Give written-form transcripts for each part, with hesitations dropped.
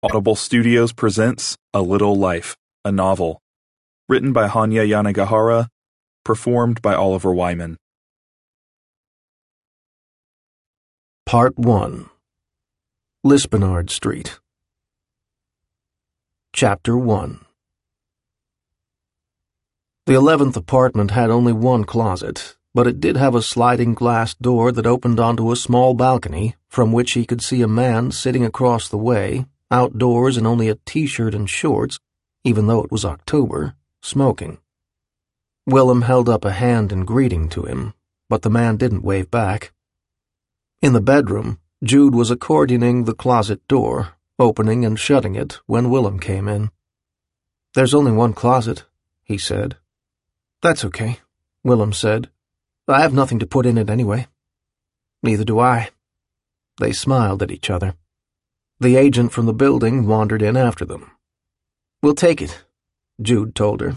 Audible Studios presents A Little Life, a novel. Written by Hanya Yanagihara, performed by Oliver Wyman. Part 1. Lispenard Street. Chapter 1. The 11th apartment had only one closet, but it did have a sliding glass door that opened onto a small balcony from which he could see a man sitting across the way, outdoors in only a t-shirt and shorts, even though it was October, smoking. Willem held up a hand in greeting to him, but the man didn't wave back. In the bedroom, Jude was accordioning the closet door, opening and shutting it when Willem came in. "There's only one closet," he said. "That's okay," Willem said. "I have nothing to put in it anyway." "Neither do I." They smiled at each other. The agent from the building wandered in after them. "We'll take it," Jude told her.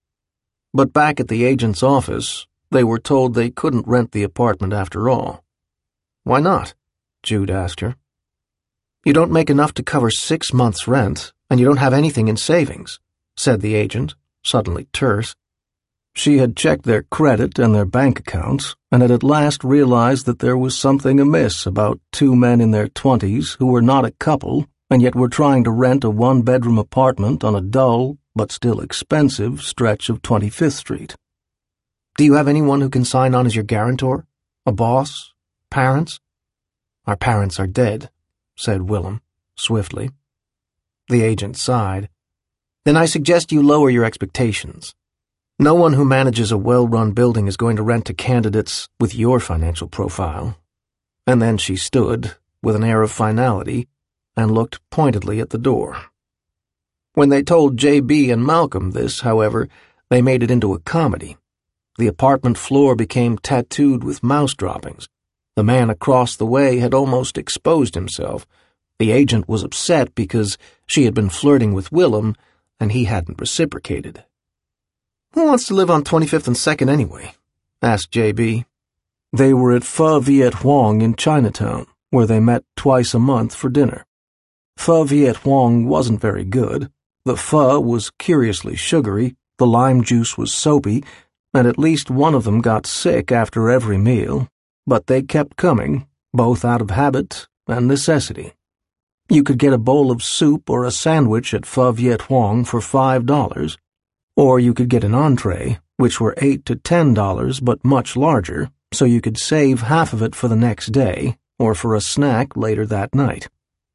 But back at the agent's office, they were told they couldn't rent the apartment after all. "Why not?" Jude asked her. "You don't make enough to cover 6 months' rent, and you don't have anything in savings," said the agent, suddenly terse. She had checked their credit and their bank accounts, and had at last realized that there was something amiss about two men in their 20s who were not a couple and yet were trying to rent a one-bedroom apartment on a dull, but still expensive, stretch of 25th Street. "Do you have anyone who can sign on as your guarantor? A boss? Parents?" "Our parents are dead," said Willem, swiftly. The agent sighed. "Then I suggest you lower your expectations. No one who manages a well-run building is going to rent to candidates with your financial profile." And then she stood, with an air of finality, and looked pointedly at the door. When they told J.B. and Malcolm this, however, they made it into a comedy. The apartment floor became tattooed with mouse droppings. The man across the way had almost exposed himself. The agent was upset because she had been flirting with Willem, and he hadn't reciprocated. "Who wants to live on 25th and 2nd anyway?" asked J.B. They were at Pho Viet Huong in Chinatown, where they met twice a month for dinner. Pho Viet Huong wasn't very good. The pho was curiously sugary, the lime juice was soapy, and at least one of them got sick after every meal, but they kept coming, both out of habit and necessity. You could get a bowl of soup or a sandwich at Pho Viet Huong for $5, or you could get an entree, which were $8 to $10 but much larger, so you could save half of it for the next day, or for a snack later that night.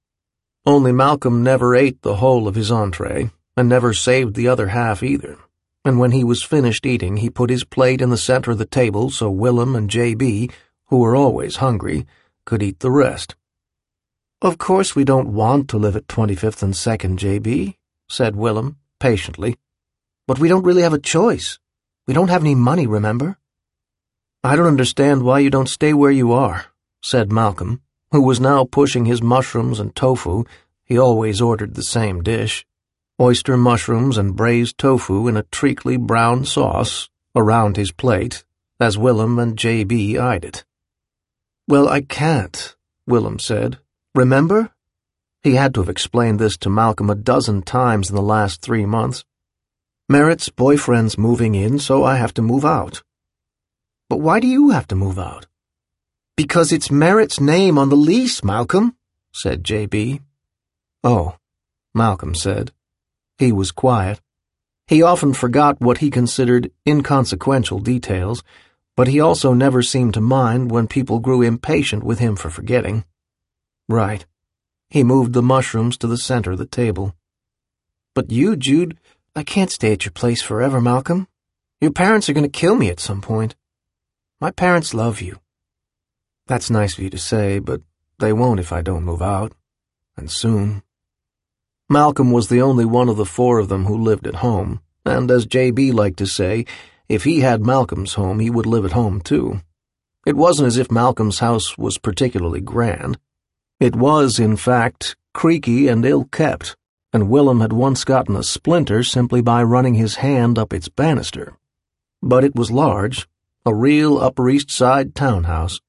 Only Malcolm never ate the whole of his entree, and never saved the other half either, and when he was finished eating he put his plate in the center of the table so Willem and J.B., who were always hungry, could eat the rest. "Of course we don't want to live at 25th and 2nd, J.B., said Willem, patiently. "But we don't really have a choice. We don't have any money, remember?" "I don't understand why you don't stay where you are," said Malcolm, who was now pushing his mushrooms and tofu. He always ordered the same dish, oyster mushrooms and braised tofu in a treacly brown sauce, around his plate, as Willem and J.B. eyed it. "Well, I can't," Willem said. "Remember?" He had to have explained this to Malcolm a dozen times in the last 3 months. "Merritt's boyfriend's moving in, so I have to move out." "But why do you have to move out?" "Because it's Merritt's name on the lease, Malcolm," said J.B. "Oh," Malcolm said. He was quiet. He often forgot what he considered inconsequential details, but he also never seemed to mind when people grew impatient with him for forgetting. "Right." He moved the mushrooms to the center of the table. "But you, Jude, I can't stay at your place forever, Malcolm. Your parents are going to kill me at some point. My parents love you." "That's nice of you to say, but they won't if I don't move out. And soon." Malcolm was the only one of the 4 of them who lived at home, and as J.B. liked to say, if he had Malcolm's home, he would live at home too. It wasn't as if Malcolm's house was particularly grand. It was, in fact, creaky and ill-kept, and Willem had once gotten a splinter simply by running his hand up its banister. But it was large, a real Upper East Side townhouse.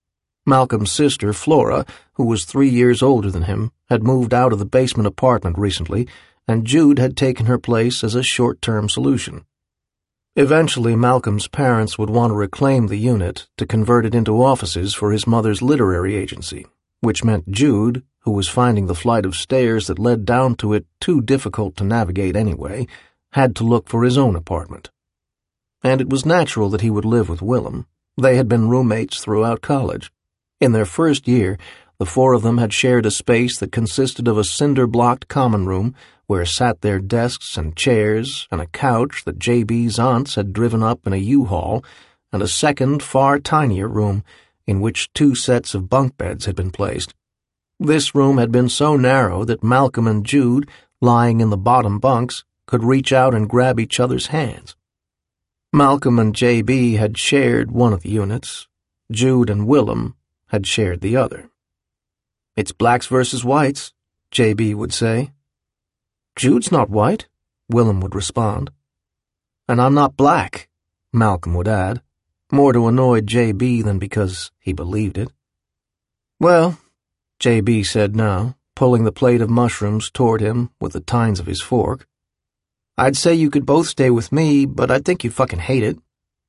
Malcolm's sister, Flora, who was 3 years older than him, had moved out of the basement apartment recently, and Jude had taken her place as a short-term solution. Eventually, Malcolm's parents would want to reclaim the unit to convert it into offices for his mother's literary agency, which meant Jude, who was finding the flight of stairs that led down to it too difficult to navigate anyway, had to look for his own apartment. And it was natural that he would live with Willem. They had been roommates throughout college. In their first year, the four of them had shared a space that consisted of a cinder-blocked common room where sat their desks and chairs and a couch that J.B.'s aunts had driven up in a U-Haul, and a second, far tinier room in which 2 sets of bunk beds had been placed. This room had been so narrow that Malcolm and Jude, lying in the bottom bunks, could reach out and grab each other's hands. Malcolm and J.B. had shared one of the units. Jude and Willem had shared the other. "It's blacks versus whites," J.B. would say. "Jude's not white," Willem would respond. "And I'm not black," Malcolm would add, more to annoy J.B. than because he believed it. "Well," J.B. said now, pulling the plate of mushrooms toward him with the tines of his fork, "I'd say you could both stay with me, but I think you'd fucking hate it."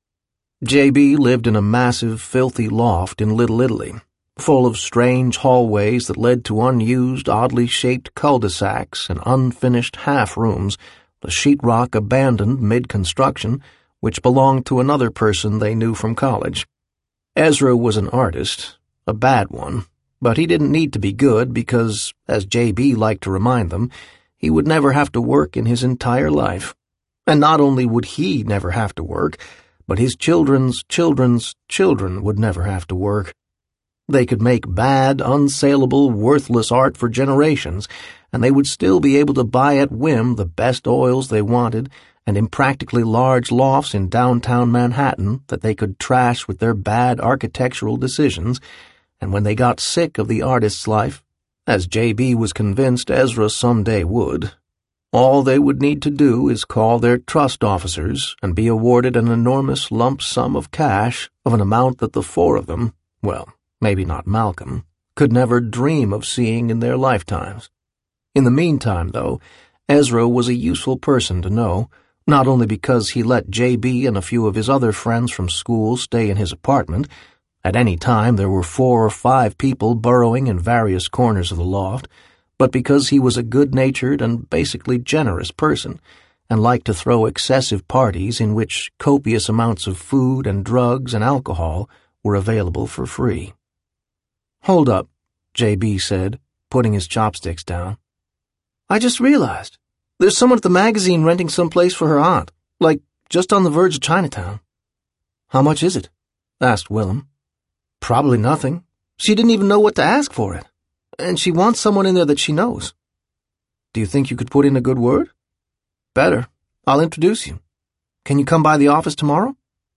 J.B. lived in a massive, filthy loft in Little Italy, full of strange hallways that led to unused, oddly shaped cul-de-sacs and unfinished half-rooms, the sheetrock abandoned mid-construction, which belonged to another person they knew from college. Ezra was an artist, a bad one, but he didn't need to be good because, as J.B. liked to remind them, he would never have to work in his entire life. And not only would he never have to work, but his children's children's children would never have to work. They could make bad, unsaleable, worthless art for generations, and they would still be able to buy at whim the best oils they wanted and impractically large lofts in downtown Manhattan that they could trash with their bad architectural decisions, and when they got sick of the artist's life, as J.B. was convinced Ezra someday would, all they would need to do is call their trust officers and be awarded an enormous lump sum of cash of an amount that the four of them, well, maybe not Malcolm, could never dream of seeing in their lifetimes. In the meantime, though, Ezra was a useful person to know, not only because he let J.B. and a few of his other friends from school stay in his apartment. At any time there were 4 or 5 people burrowing in various corners of the loft, but because he was a good-natured and basically generous person, and liked to throw excessive parties in which copious amounts of food and drugs and alcohol were available for free. "Hold up," J.B. said, putting his chopsticks down. "I just realized. There's someone at the magazine renting some place for her aunt, like just on the verge of Chinatown." "How much is it?" asked Willem. "Probably nothing. She didn't even know what to ask for it. And she wants someone in there that she knows." "Do you think you could put in a good word?" "Better. I'll introduce you. Can you come by the office tomorrow?"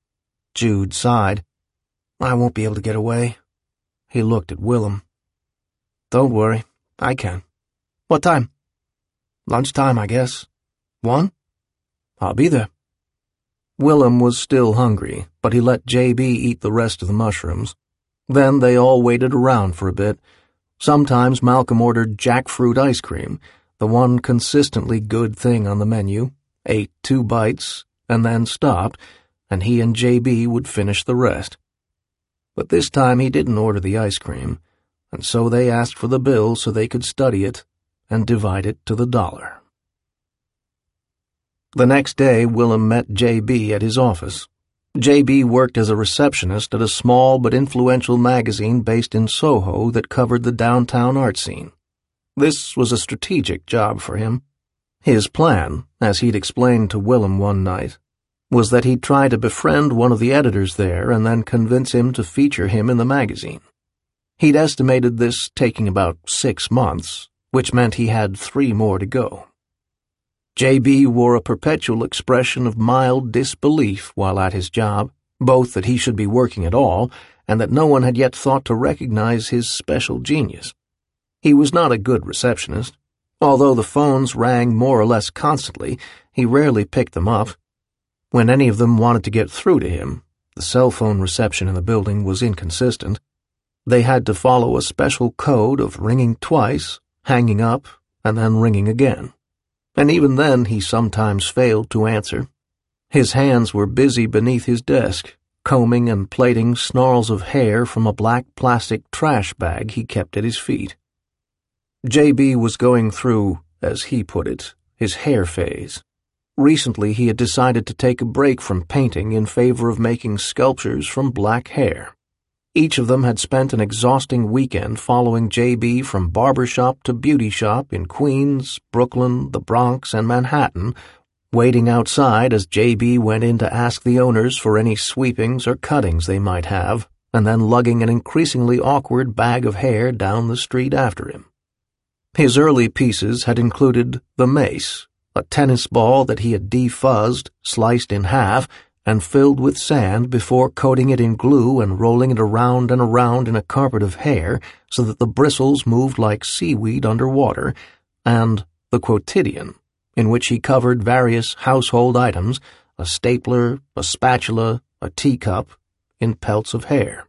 Jude sighed. "I won't be able to get away." He looked at Willem. "Don't worry. I can." "What time?" "Lunchtime, I guess." "1?" "I'll be there." Willem was still hungry, but he let J.B. eat the rest of the mushrooms. Then they all waited around for a bit. Sometimes Malcolm ordered jackfruit ice cream, the one consistently good thing on the menu, ate 2 bites, and then stopped, and he and J.B. would finish the rest. But this time he didn't order the ice cream, and so they asked for the bill so they could study it and divide it to the dollar. The next day, Willem met J.B. at his office. J.B. worked as a receptionist at a small but influential magazine based in Soho that covered the downtown art scene. This was a strategic job for him. His plan, as he'd explained to Willem one night, was that he'd try to befriend one of the editors there and then convince him to feature him in the magazine. He'd estimated this taking about 6 months, which meant he had 3 more to go. J.B. wore a perpetual expression of mild disbelief while at his job, both that he should be working at all and that no one had yet thought to recognize his special genius. He was not a good receptionist. Although the phones rang more or less constantly, he rarely picked them up. When any of them wanted to get through to him, the cell phone reception in the building was inconsistent. They had to follow a special code of ringing twice, hanging up, and then ringing again. And even then he sometimes failed to answer. His hands were busy beneath his desk, combing and plaiting snarls of hair from a black plastic trash bag he kept at his feet. J.B. was going through, as he put it, his hair phase. Recently he had decided to take a break from painting in favor of making sculptures from black hair. Each of them had spent an exhausting weekend following J.B. from barber shop to beauty shop in Queens, Brooklyn, the Bronx, and Manhattan, waiting outside as J.B. went in to ask the owners for any sweepings or cuttings they might have, and then lugging an increasingly awkward bag of hair down the street after him. His early pieces had included the mace, a tennis ball that he had defuzzed, sliced in half, and filled with sand before coating it in glue and rolling it around and around in a carpet of hair so that the bristles moved like seaweed underwater, and the quotidian, in which he covered various household items, a stapler, a spatula, a teacup, in pelts of hair.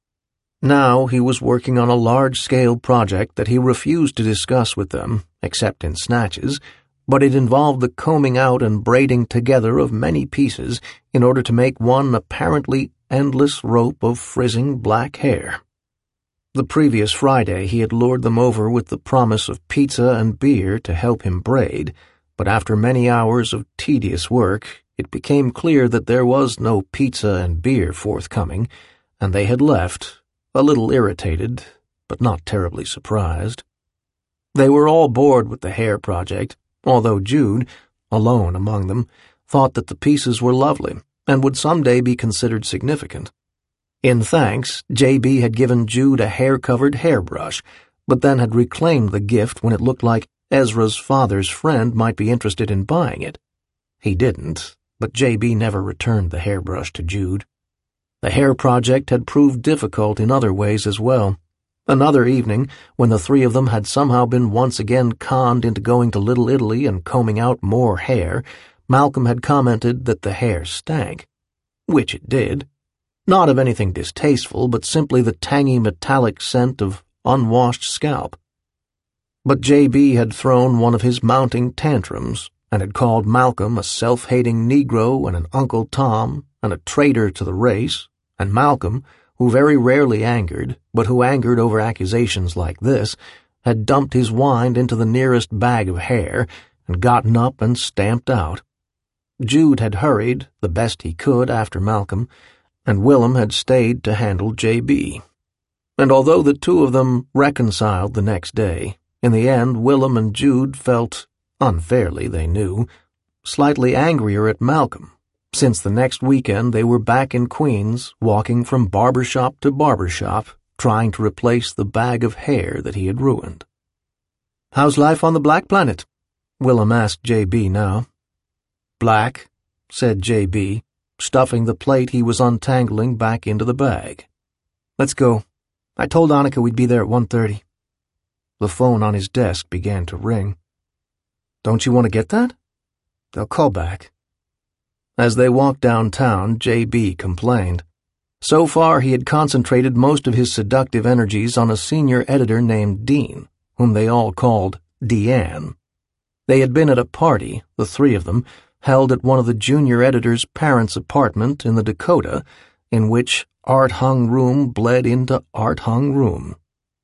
Now he was working on a large-scale project that he refused to discuss with them, except in snatches, but it involved the combing out and braiding together of many pieces in order to make one apparently endless rope of frizzing black hair. The previous Friday he had lured them over with the promise of pizza and beer to help him braid, but after many hours of tedious work, it became clear that there was no pizza and beer forthcoming, and they had left, a little irritated, but not terribly surprised. They were all bored with the hair project, although Jude, alone among them, thought that the pieces were lovely and would someday be considered significant. In thanks, J.B. had given Jude a hair-covered hairbrush, but then had reclaimed the gift when it looked like Ezra's father's friend might be interested in buying it. He didn't, but J.B. never returned the hairbrush to Jude. The hair project had proved difficult in other ways as well. Another evening, when the three of them had somehow been once again conned into going to Little Italy and combing out more hair, Malcolm had commented that the hair stank. Which it did. Not of anything distasteful, but simply the tangy metallic scent of unwashed scalp. But J.B. had thrown one of his mounting tantrums, and had called Malcolm a self-hating Negro and an Uncle Tom and a traitor to the race, and Malcolm, who very rarely angered, but who angered over accusations like this, had dumped his wine into the nearest bag of hair and gotten up and stamped out. Jude had hurried, the best he could, after Malcolm, and Willem had stayed to handle J.B. And although the two of them reconciled the next day, in the end Willem and Jude felt, unfairly they knew, slightly angrier at Malcolm, since the next weekend they were back in Queens, walking from barber shop to barber shop, trying to replace the bag of hair that he had ruined. "How's life on the Black Planet?" Willem asked J.B. now. "Black," said J.B., stuffing the plate he was untangling back into the bag. "Let's go. I told Annika we'd be there at 1:30. The phone on his desk began to ring. "Don't you want to get that?" "They'll call back." As they walked downtown, J.B. complained. So far he had concentrated most of his seductive energies on a senior editor named Dean, whom they all called Deanne. They had been at a party, the three of them, held at one of the junior editor's parents' apartment in the Dakota, in which art-hung room bled into art-hung room.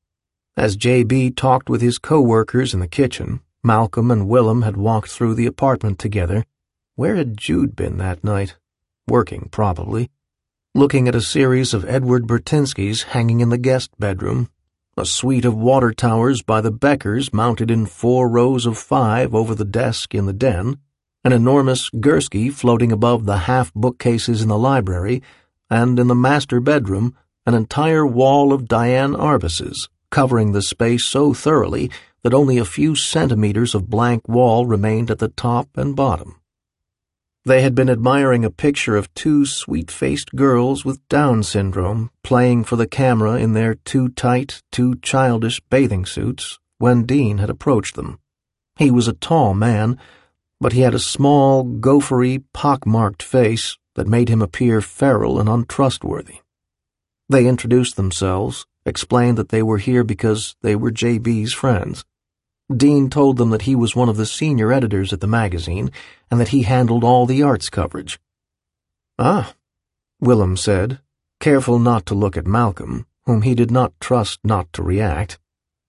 As J.B. talked with his co-workers in the kitchen, Malcolm and Willem had walked through the apartment together. Where had Jude been that night? Working, probably. Looking at a series of Edward Bertinskys hanging in the guest bedroom, a suite of water towers by the Beckers mounted in 4 rows of 5 over the desk in the den, an enormous Gursky floating above the half-bookcases in the library, and in the master bedroom, an entire wall of Diane Arbises, covering the space so thoroughly that only a few centimeters of blank wall remained at the top and bottom. They had been admiring a picture of 2 sweet-faced girls with Down syndrome playing for the camera in their too tight, too childish bathing suits when Dean had approached them. He was a tall man, but he had a small, gophery, pock-marked face that made him appear feral and untrustworthy. They introduced themselves, explained that they were here because they were JB's friends. Dean told them that he was one of the senior editors at the magazine and that he handled all the arts coverage. "Ah," Willem said, careful not to look at Malcolm, whom he did not trust not to react.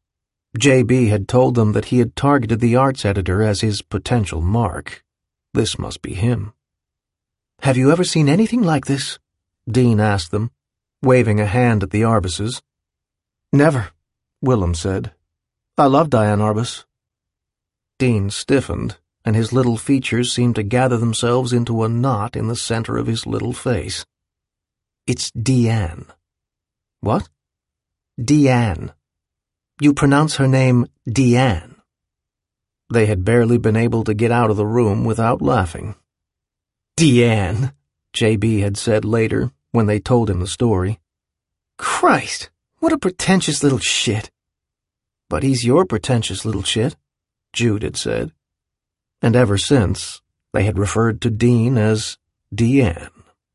JB had told them that he had targeted the arts editor as his potential mark. This must be him. "Have you ever seen anything like this?" Dean asked them, waving a hand at the Arbuses. "Never," Willem said. "I love Diane Arbus." Dean stiffened, and his little features seemed to gather themselves into a knot in the center of his little face. "It's Deanne." "What?" "Deanne. You pronounce her name Deanne." They had barely been able to get out of the room without laughing. "Deanne," JB had said later when they told him the story. "Christ, what a pretentious little shit." "But he's your pretentious little shit," Jude had said. And ever since, they had referred to Dean as Deanne.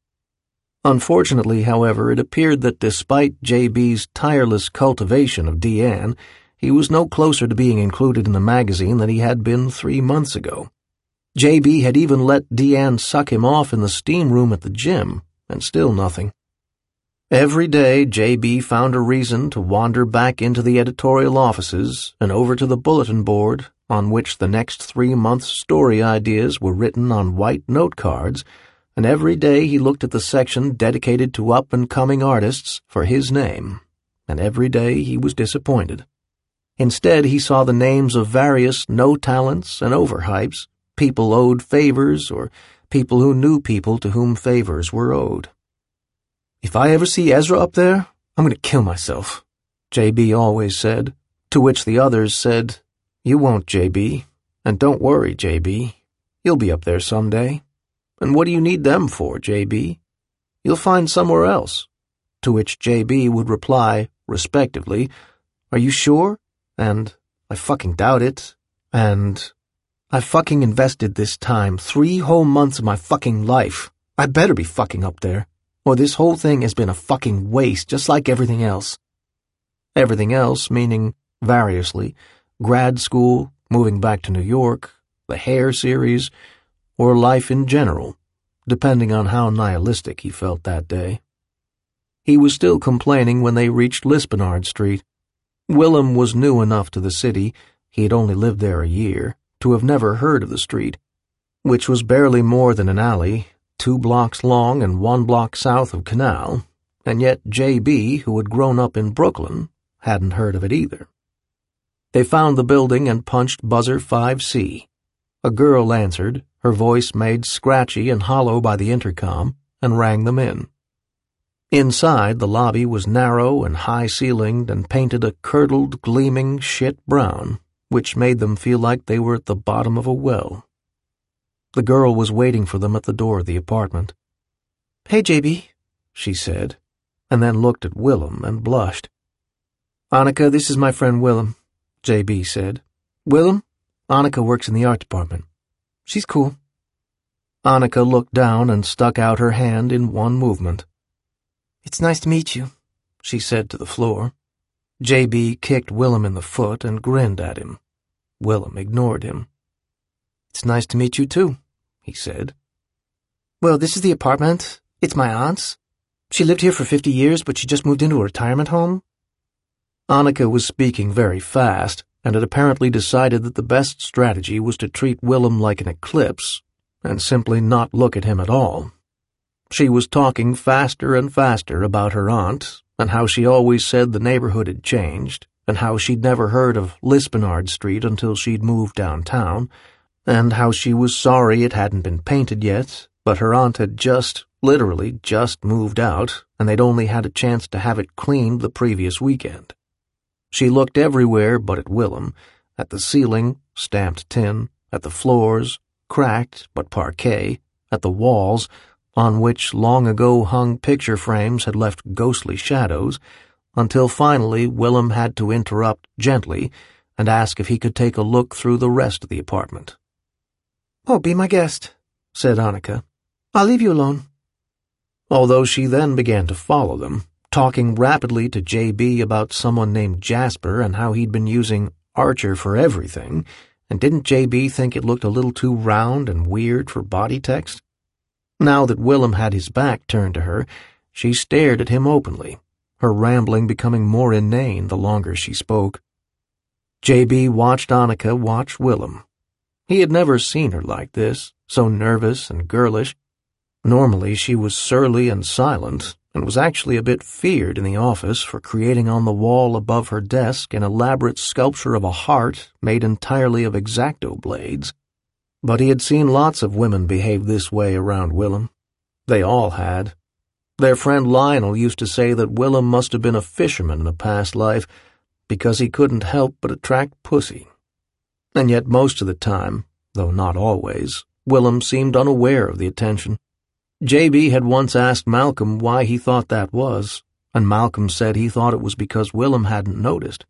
Unfortunately, however, it appeared that despite JB's tireless cultivation of Deanne, he was no closer to being included in the magazine than he had been 3 months ago. JB had even let Deanne suck him off in the steam room at the gym, and still nothing. Every day, JB found a reason to wander back into the editorial offices and over to the bulletin board on which the next 3 months' story ideas were written on white note cards, and every day he looked at the section dedicated to up-and-coming artists for his name, and every day he was disappointed. Instead, he saw the names of various no-talents and overhypes, people owed favors, or people who knew people to whom favors were owed. "If I ever see Ezra up there, I'm going to kill myself," JB always said, to which the others said, "You won't, JB, and don't worry, JB. You'll be up there someday. And what do you need them for, JB? You'll find somewhere else." To which JB would reply, respectively, "Are you sure?" and "I fucking doubt it," and "I fucking invested this time, 3 whole months of my fucking life. I better be fucking up there, or this whole thing has been a fucking waste just like everything else." Everything else meaning, variously, grad school, moving back to New York, the Hair series, or life in general, depending on how nihilistic he felt that day. He was still complaining when they reached Lispenard Street. Willem was new enough to the city, he had only lived there a year, to have never heard of the street, which was barely more than an alley, 2 blocks long and 1 block south of Canal, and yet JB, who had grown up in Brooklyn, hadn't heard of it either. They found the building and punched buzzer 5C. A girl answered, her voice made scratchy and hollow by the intercom, and rang them in. Inside, the lobby was narrow and high-ceilinged and painted a curdled, gleaming shit brown, which made them feel like they were at the bottom of a well. The girl was waiting for them at the door of the apartment. "Hey, JB," she said, and then looked at Willem and blushed. "Annika, this is my friend Willem," JB said. "Willem, Annika works in the art department. She's cool." Annika looked down and stuck out her hand in one movement. "It's nice to meet you," she said to the floor. JB kicked Willem in the foot and grinned at him. Willem ignored him. "It's nice to meet you, too," he said. "Well, this is the apartment. It's my aunt's. She lived here for 50 years, but she just moved into a retirement home." Annika was speaking very fast, and had apparently decided that the best strategy was to treat Willem like an eclipse, and simply not look at him at all. She was talking faster and faster about her aunt, and how she always said the neighborhood had changed, and how she'd never heard of Lispenard Street until she'd moved downtown, and how she was sorry it hadn't been painted yet, but her aunt had literally just moved out, and they'd only had a chance to have it cleaned the previous weekend. She looked everywhere but at Willem, at the ceiling, stamped tin, at the floors, cracked but parquet, at the walls, on which long ago hung picture frames had left ghostly shadows, until finally Willem had to interrupt gently and ask if he could take a look through the rest of the apartment. "Oh, be my guest," said Annika. "I'll leave you alone." Although she then began to follow them, talking rapidly to J.B. about someone named Jasper and how he'd been using Archer for everything, and didn't J.B. think it looked a little too round and weird for body text? Now that Willem had his back turned to her, she stared at him openly, her rambling becoming more inane the longer she spoke. J.B. watched Annika watch Willem. He had never seen her like this, so nervous and girlish. Normally she was surly and silent, and was actually a bit feared in the office for creating on the wall above her desk an elaborate sculpture of a heart made entirely of X-Acto blades. But he had seen lots of women behave this way around Willem. They all had. Their friend Lionel used to say that Willem must have been a fisherman in a past life, because he couldn't help but attract pussy. And yet most of the time, though not always, Willem seemed unaware of the attention. J.B. had once asked Malcolm why he thought that was, and Malcolm said he thought it was because Willem hadn't noticed.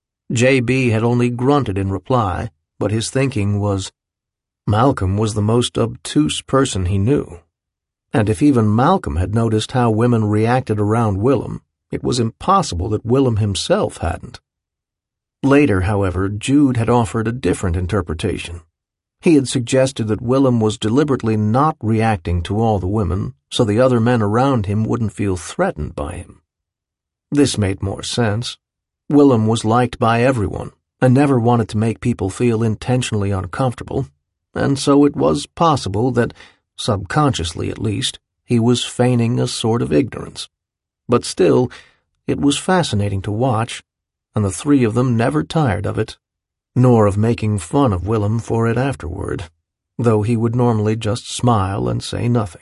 J.B. had only grunted in reply, but his thinking was, Malcolm was the most obtuse person he knew. And if even Malcolm had noticed how women reacted around Willem, it was impossible that Willem himself hadn't. Later, however, Jude had offered a different interpretation. He had suggested that Willem was deliberately not reacting to all the women so the other men around him wouldn't feel threatened by him. This made more sense. Willem was liked by everyone and never wanted to make people feel intentionally uncomfortable, and so it was possible that, subconsciously at least, he was feigning a sort of ignorance. But still, it was fascinating to watch, and the three of them never tired of it, nor of making fun of Willem for it afterward, though he would normally just smile and say nothing.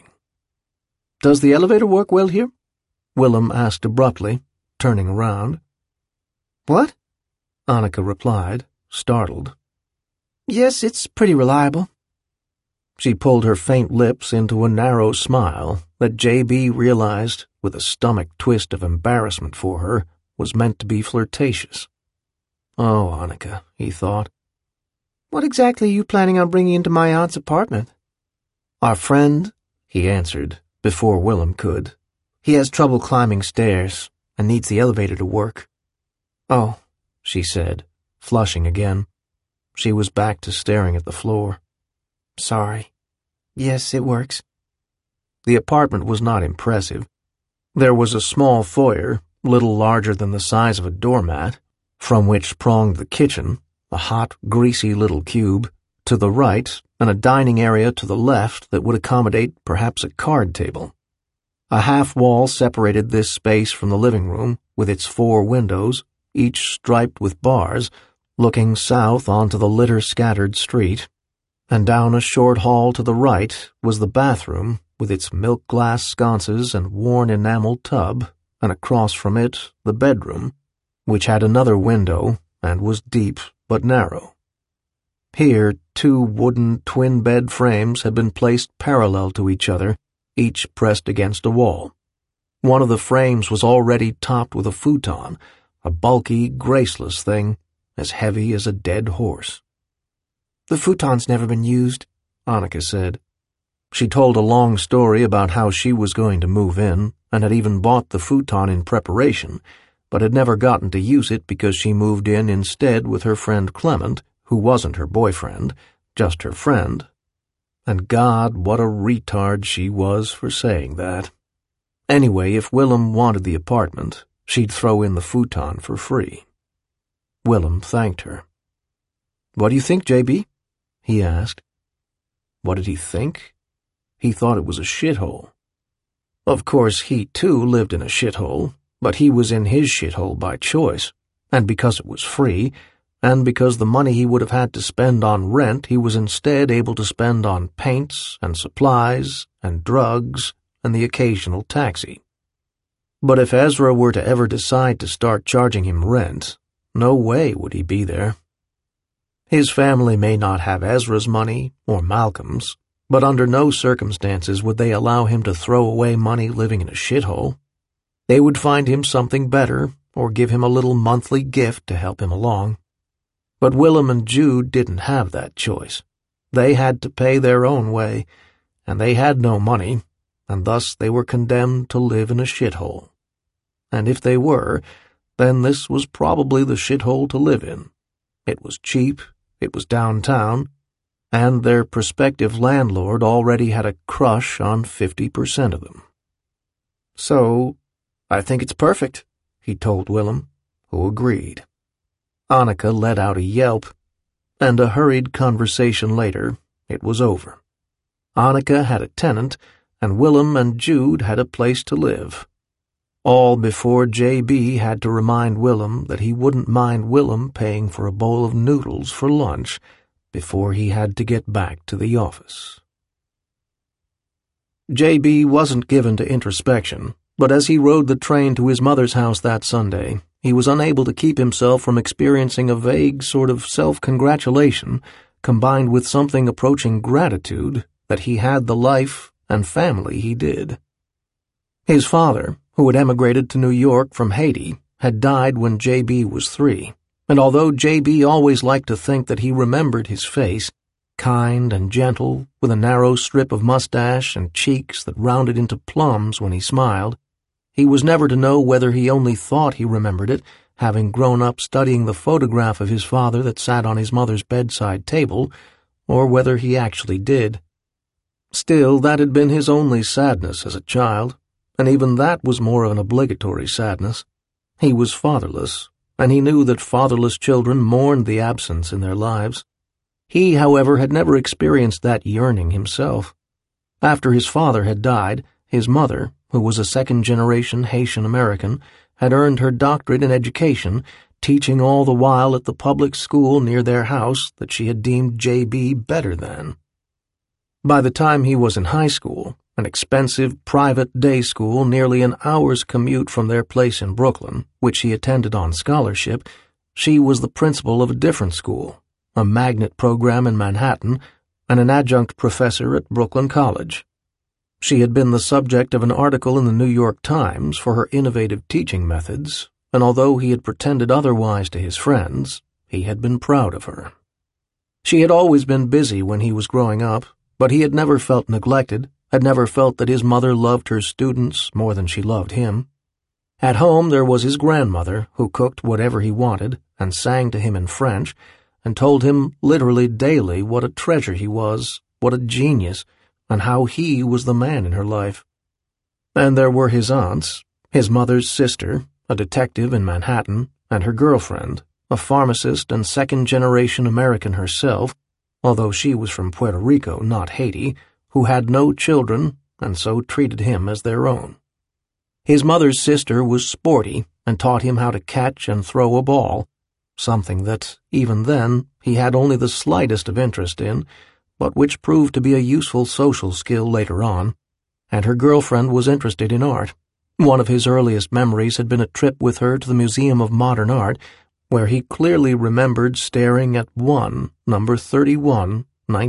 "Does the elevator work well here?" Willem asked abruptly, turning around. "What?" Annika replied, startled. "Yes, it's pretty reliable." She pulled her faint lips into a narrow smile that J.B. realized, with a stomach twist of embarrassment for her, was meant to be flirtatious. Oh, Annika, he thought. "What exactly are you planning on bringing into my aunt's apartment?" "Our friend," he answered, before Willem could. "He has trouble climbing stairs and needs the elevator to work." "Oh," she said, flushing again. She was back to staring at the floor. "Sorry. Yes, it works." The apartment was not impressive. There was a small foyer, little larger than the size of a doormat, from which pronged the kitchen, a hot, greasy little cube, to the right, and a dining area to the left that would accommodate perhaps a card table. A half wall separated this space from the living room, with its 4 windows, each striped with bars, looking south onto the litter-scattered street, and down a short hall to the right was the bathroom, with its milk-glass sconces and worn enamel tub, and across from it the bedroom, which had another window and was deep but narrow. Here 2 wooden twin-bed frames had been placed parallel to each other, each pressed against a wall. One of the frames was already topped with a futon, a bulky, graceless thing, as heavy as a dead horse. "The futon's never been used," Annika said. She told a long story about how she was going to move in, and had even bought the futon in preparation, but had never gotten to use it because she moved in instead with her friend Clement, who wasn't her boyfriend, just her friend. And God, what a retard she was for saying that. Anyway, if Willem wanted the apartment, she'd throw in the futon for free. Willem thanked her. "What do you think, J.B.?" he asked. What did he think? He thought it was a shithole. Of course, he too lived in a shithole, but he was in his shithole by choice, and because it was free, and because the money he would have had to spend on rent he was instead able to spend on paints and supplies and drugs and the occasional taxi. But if Ezra were to ever decide to start charging him rent, no way would he be there. His family may not have Ezra's money or Malcolm's, but under no circumstances would they allow him to throw away money living in a shithole. They would find him something better or give him a little monthly gift to help him along. But Willem and Jude didn't have that choice. They had to pay their own way, and they had no money, and thus they were condemned to live in a shithole. and if they were, then this was probably the shithole to live in. It was cheap, it was downtown, and their prospective landlord already had a crush on 50% of them. "So, I think it's perfect," he told Willem, who agreed. Annika let out a yelp, and a hurried conversation later, it was over. Annika had a tenant, and Willem and Jude had a place to live. All before J.B. had to remind Willem that he wouldn't mind Willem paying for a bowl of noodles for lunch before he had to get back to the office. J.B. wasn't given to introspection, but as he rode the train to his mother's house that Sunday, he was unable to keep himself from experiencing a vague sort of self-congratulation combined with something approaching gratitude that he had the life and family he did. His father, who had emigrated to New York from Haiti, had died when J.B. was 3, and although J.B. always liked to think that he remembered his face, kind and gentle, with a narrow strip of mustache and cheeks that rounded into plums when he smiled, he was never to know whether he only thought he remembered it, having grown up studying the photograph of his father that sat on his mother's bedside table, or whether he actually did. Still, that had been his only sadness as a child, and even that was more of an obligatory sadness. He was fatherless, and he knew that fatherless children mourned the absence in their lives. He, however, had never experienced that yearning himself. After his father had died, his mother, who was a second-generation Haitian-American, had earned her doctorate in education, teaching all the while at the public school near their house that she had deemed J.B. better than. By the time he was in high school, an expensive private day school nearly an hour's commute from their place in Brooklyn, which he attended on scholarship, she was the principal of a different school, a magnet program in Manhattan, and an adjunct professor at Brooklyn College. She had been the subject of an article in the New York Times for her innovative teaching methods, and although he had pretended otherwise to his friends, he had been proud of her. She had always been busy when he was growing up, but he had never felt neglected, had never felt that his mother loved her students more than she loved him. At home there was his grandmother, who cooked whatever he wanted and sang to him in French, and told him literally daily what a treasure he was, what a genius, and how he was the man in her life. And there were his aunts, his mother's sister, a detective in Manhattan, and her girlfriend, a pharmacist and second-generation American herself, although she was from Puerto Rico, not Haiti, who had no children and so treated him as their own. His mother's sister was sporty and taught him how to catch and throw a ball, something that, even then, he had only the slightest of interest in, but which proved to be a useful social skill later on, and her girlfriend was interested in art. One of his earliest memories had been a trip with her to the Museum of Modern Art, where he clearly remembered staring at one, number 31,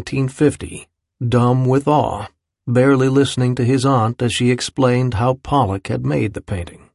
1950, dumb with awe, barely listening to his aunt as she explained how Pollock had made the painting.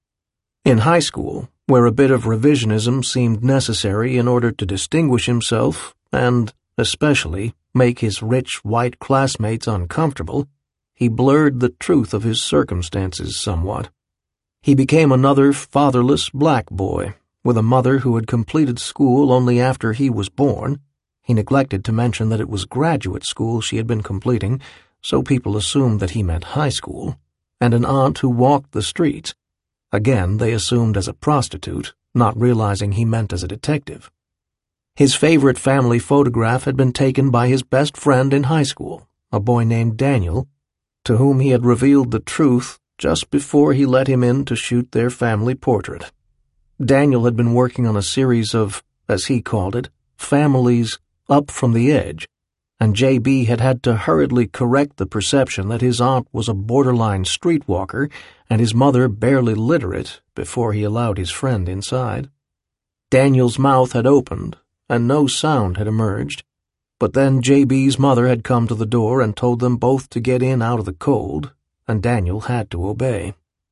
In high school, where a bit of revisionism seemed necessary in order to distinguish himself and, especially, make his rich white classmates uncomfortable, he blurred the truth of his circumstances somewhat. He became another fatherless black boy, with a mother who had completed school only after he was born. He neglected to mention that it was graduate school she had been completing, so people assumed that he meant high school, and an aunt who walked the streets. Again, they assumed as a prostitute, not realizing he meant as a detective. His favorite family photograph had been taken by his best friend in high school, a boy named Daniel, to whom he had revealed the truth just before he let him in to shoot their family portrait. Daniel had been working on a series of, as he called it, families up from the edge, and J.B. had had to hurriedly correct the perception that his aunt was a borderline streetwalker and his mother barely literate before he allowed his friend inside. Daniel's mouth had opened, and no sound had emerged, but then J.B.'s mother had come to the door and told them both to get in out of the cold, and Daniel had to obey.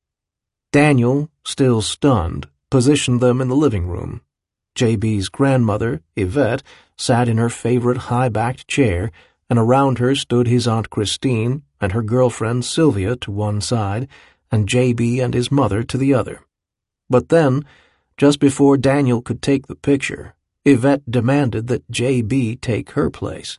Daniel, still stunned, positioned them in the living room. J.B.'s grandmother, Yvette, sat in her favorite high-backed chair, and around her stood his Aunt Christine and her girlfriend Sylvia to one side, and J.B. and his mother to the other. But then, just before Daniel could take the picture, Yvette demanded that J.B. take her place.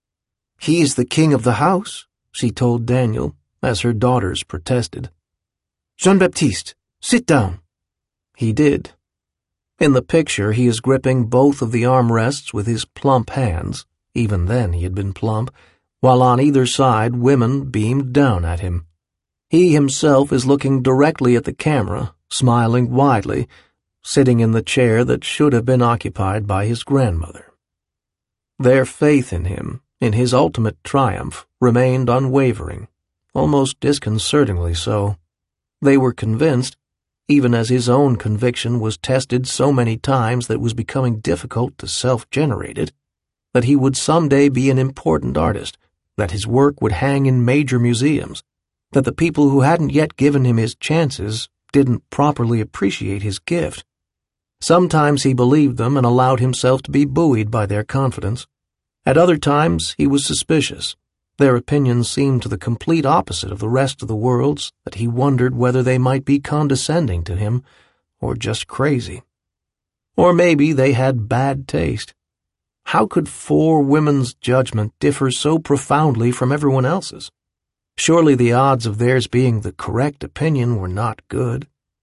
"He is the king of the house," she told Daniel, as her daughters protested. "Jean-Baptiste, sit down." He did. In the picture, he is gripping both of the armrests with his plump hands, even then he had been plump, while on either side women beamed down at him. He himself is looking directly at the camera, smiling widely, sitting in the chair that should have been occupied by his grandmother. Their faith in him, in his ultimate triumph, remained unwavering, almost disconcertingly so. They were convinced, even as his own conviction was tested so many times that it was becoming difficult to self-generate it, that he would someday be an important artist, that his work would hang in major museums, that the people who hadn't yet given him his chances didn't properly appreciate his gift. Sometimes he believed them and allowed himself to be buoyed by their confidence. At other times he was suspicious. Their opinions seemed to the complete opposite of the rest of the world's, that he wondered whether they might be condescending to him, or just crazy. Or maybe they had bad taste. How could four women's judgment differ so profoundly from everyone else's? Surely the odds of theirs being the correct opinion were not good.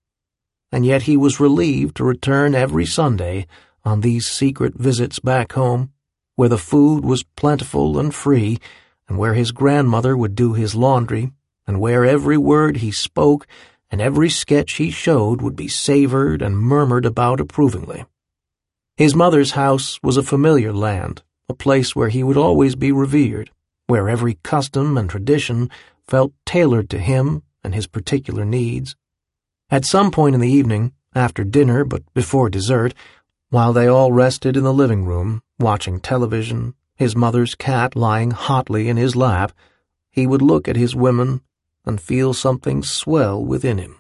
And yet he was relieved to return every Sunday on these secret visits back home, where the food was plentiful and free, and where his grandmother would do his laundry, and where every word he spoke and every sketch he showed would be savored and murmured about approvingly. His mother's house was a familiar land, a place where he would always be revered, where every custom and tradition felt tailored to him and his particular needs. At some point in the evening, after dinner but before dessert, while they all rested in the living room, watching television, his mother's cat lying hotly in his lap, he would look at his women and feel something swell within him.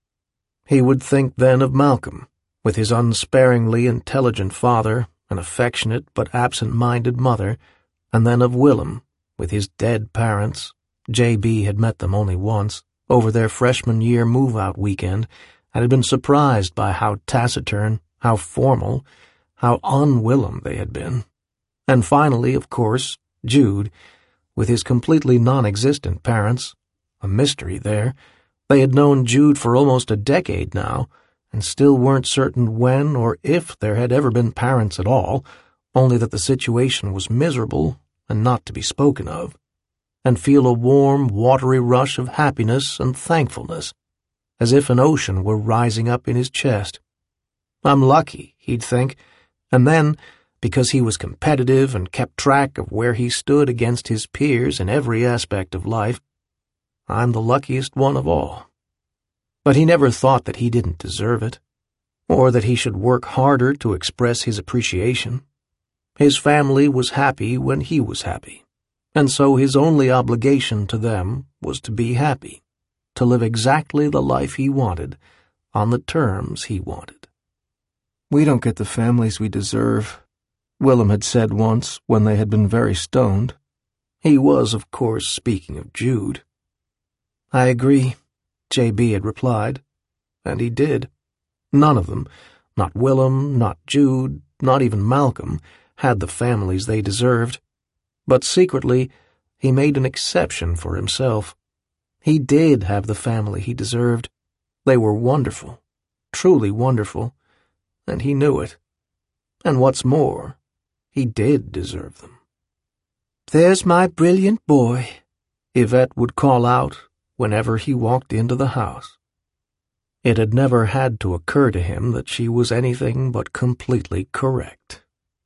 He would think then of Malcolm, with his unsparingly intelligent father, an affectionate but absent-minded mother, and then of Willem, with his dead parents. J.B. had met them only once, over their freshman year move-out weekend, and had been surprised by how taciturn, how formal, how un-Willem they had been. And finally, of course, Jude, with his completely non-existent parents. A mystery there. They had known Jude for almost a decade now, and still weren't certain when or if there had ever been parents at all, only that the situation was miserable and not to be spoken of, and feel a warm, watery rush of happiness and thankfulness, as if an ocean were rising up in his chest. I'm lucky, he'd think, and then, because he was competitive and kept track of where he stood against his peers in every aspect of life, I'm the luckiest one of all. But he never thought that he didn't deserve it, or that he should work harder to express his appreciation. His family was happy when he was happy, and so his only obligation to them was to be happy, to live exactly the life he wanted, on the terms he wanted. "We don't get the families we deserve," Willem had said once when they had been very stoned. He was, of course, speaking of Jude. "I agree," J.B. had replied, and he did. None of them, not Willem, not Jude, not even Malcolm, had the families they deserved. But secretly, he made an exception for himself. He did have the family he deserved. They were wonderful, truly wonderful, and he knew it. And what's more, he did deserve them. "There's my brilliant boy," Yvette would call out whenever he walked into the house. It had never had to occur to him that she was anything but completely correct.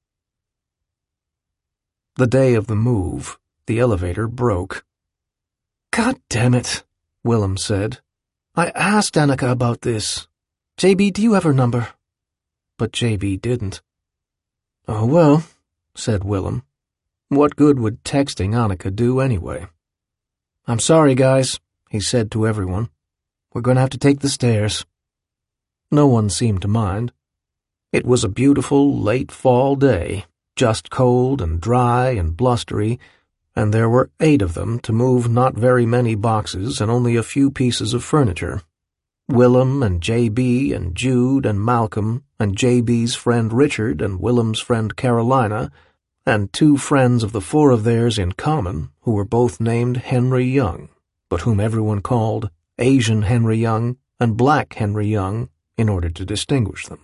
The day of the move, the elevator broke. "God damn it," Willem said. "I asked Annika about this. J.B., do you have her number?" But J.B. didn't. "Oh, well," said Willem. What good would texting Annika do anyway? "I'm sorry, guys," he said to everyone. "We're going to have to take the stairs." No one seemed to mind. It was a beautiful late fall day, just cold and dry and blustery, and there were 8 of them to move not very many boxes and only a few pieces of furniture. Willem and J.B. and Jude and Malcolm and J.B.'s friend Richard and Willem's friend Carolina and 2 friends of the 4 of theirs in common who were both named Henry Young, but whom everyone called Asian Henry Young and Black Henry Young in order to distinguish them.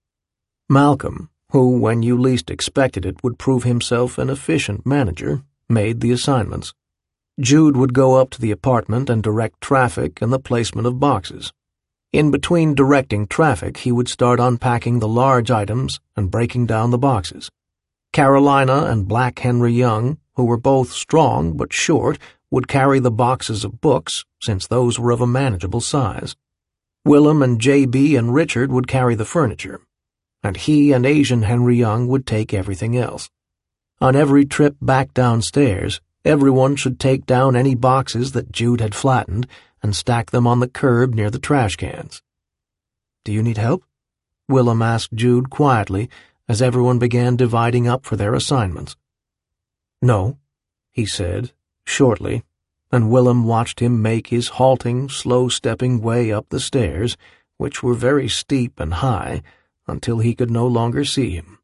Malcolm, who, when you least expected it, would prove himself an efficient manager, made the assignments. Jude would go up to the apartment and direct traffic and the placement of boxes. In between directing traffic, he would start unpacking the large items and breaking down the boxes. Carolina and Black Henry Young, who were both strong but short, would carry the boxes of books, since those were of a manageable size. Willem and J.B. and Richard would carry the furniture, and he and Asian Henry Young would take everything else. On every trip back downstairs, everyone should take down any boxes that Jude had flattened and stack them on the curb near the trash cans. "Do you need help?" Willem asked Jude quietly as everyone began dividing up for their assignments. "No," he said, shortly, and Willem watched him make his halting, slow-stepping way up the stairs, which were very steep and high, until he could no longer see him.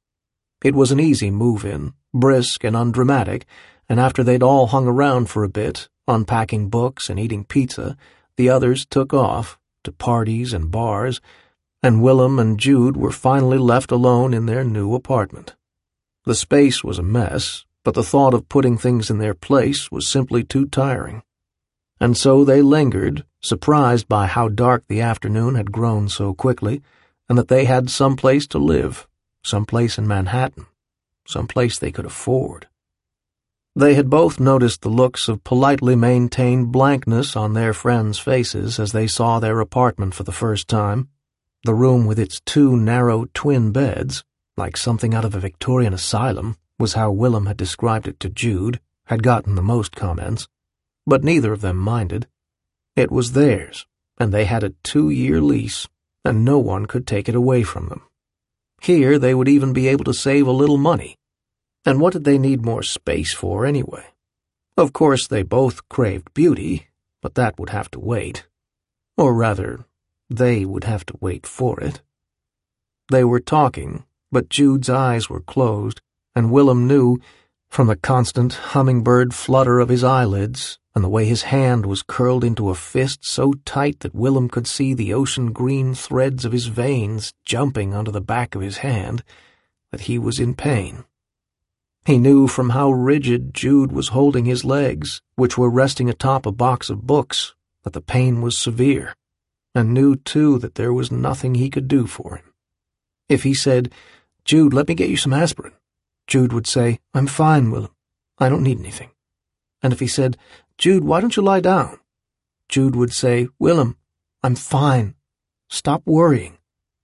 It was an easy move-in, brisk and undramatic, and after they'd all hung around for a bit, unpacking books and eating pizza, the others took off to parties and bars, and Willem and Jude were finally left alone in their new apartment. The space was a mess, but the thought of putting things in their place was simply too tiring. And so they lingered, surprised by how dark the afternoon had grown so quickly, and that they had some place to live, some place in Manhattan, some place they could afford. They had both noticed the looks of politely maintained blankness on their friends' faces as they saw their apartment for the first time. The room with its 2 narrow twin beds, like something out of a Victorian asylum, was how Willem had described it to Jude, had gotten the most comments. But neither of them minded. It was theirs, and they had a 2-year lease, and no one could take it away from them. Here they would even be able to save a little money. And what did they need more space for, anyway? Of course, they both craved beauty, but that would have to wait. Or rather, they would have to wait for it. They were talking, but Jude's eyes were closed, and Willem knew, from the constant hummingbird flutter of his eyelids and the way his hand was curled into a fist so tight that Willem could see the ocean-green threads of his veins jumping onto the back of his hand, that he was in pain. He knew from how rigid Jude was holding his legs, which were resting atop a box of books, that the pain was severe, and knew, too, that there was nothing he could do for him. If he said, "Jude, let me get you some aspirin," Jude would say, "I'm fine, Willem. I don't need anything." And if he said, "Jude, why don't you lie down?" Jude would say, "Willem, I'm fine. Stop worrying."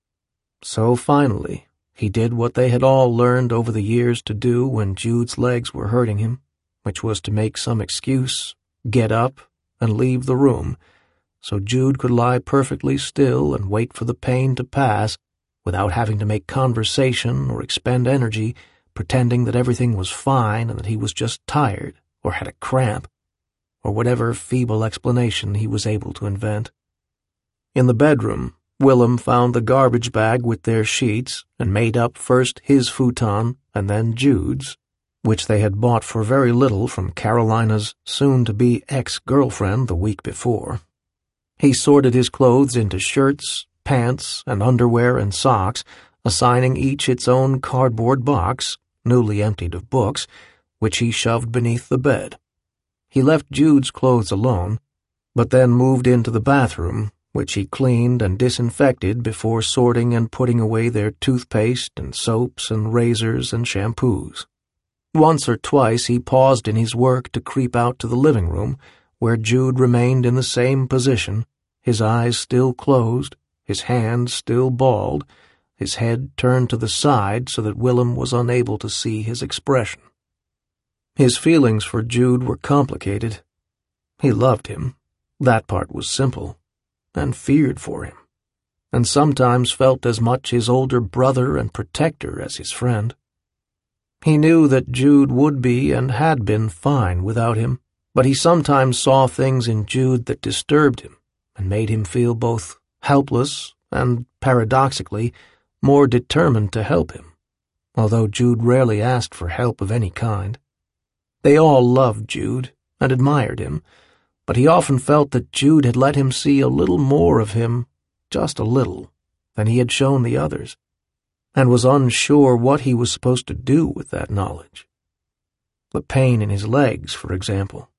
So finally, he did what they had all learned over the years to do when Jude's legs were hurting him, which was to make some excuse, get up, and leave the room, so Jude could lie perfectly still and wait for the pain to pass without having to make conversation or expend energy pretending that everything was fine and that he was just tired or had a cramp, or whatever feeble explanation he was able to invent. In the bedroom, Willem found the garbage bag with their sheets and made up first his futon and then Jude's, which they had bought for very little from Carolina's soon-to-be ex-girlfriend the week before. He sorted his clothes into shirts, pants, and underwear and socks, assigning each its own cardboard box, newly emptied of books, which he shoved beneath the bed. He left Jude's clothes alone, but then moved into the bathroom, which he cleaned and disinfected before sorting and putting away their toothpaste and soaps and razors and shampoos. Once or twice he paused in his work to creep out to the living room, where Jude remained in the same position, his eyes still closed, his hands still balled, his head turned to the side so that Willem was unable to see his expression. His feelings for Jude were complicated. He loved him, that part was simple, and feared for him, and sometimes felt as much his older brother and protector as his friend. He knew that Jude would be and had been fine without him, but he sometimes saw things in Jude that disturbed him and made him feel both helpless and, paradoxically, more determined to help him, although Jude rarely asked for help of any kind. They all loved Jude and admired him, but he often felt that Jude had let him see a little more of him, just a little, than he had shown the others, and was unsure what he was supposed to do with that knowledge. The pain in his legs, for example.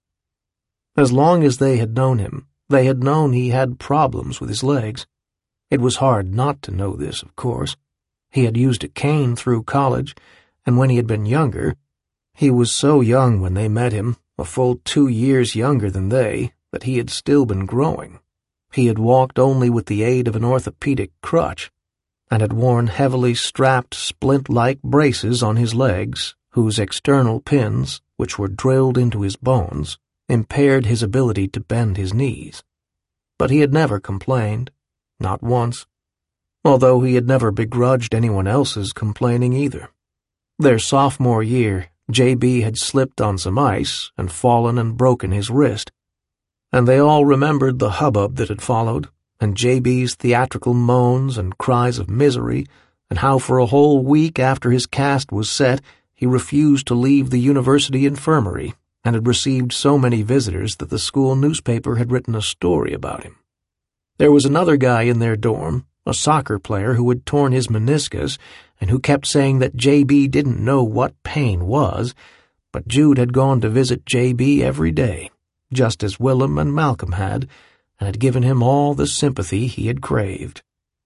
As long as they had known him, they had known he had problems with his legs. It was hard not to know this, of course. He had used a cane through college, and when he had been younger, he was so young when they met him, a full 2 years younger than they, that he had still been growing. He had walked only with the aid of an orthopedic crutch, and had worn heavily strapped splint-like braces on his legs, whose external pins, which were drilled into his bones, impaired his ability to bend his knees. But he had never complained, not once, although he had never begrudged anyone else's complaining either. Their sophomore year, J.B. had slipped on some ice and fallen and broken his wrist, and they all remembered the hubbub that had followed, and J.B.'s theatrical moans and cries of misery, and how for a whole week after his cast was set he refused to leave the university infirmary and had received so many visitors that the school newspaper had written a story about him. There was another guy in their dorm, a soccer player who had torn his meniscus and who kept saying that J.B. didn't know what pain was, but Jude had gone to visit J.B. every day, just as Willem and Malcolm had, and had given him all the sympathy he had craved.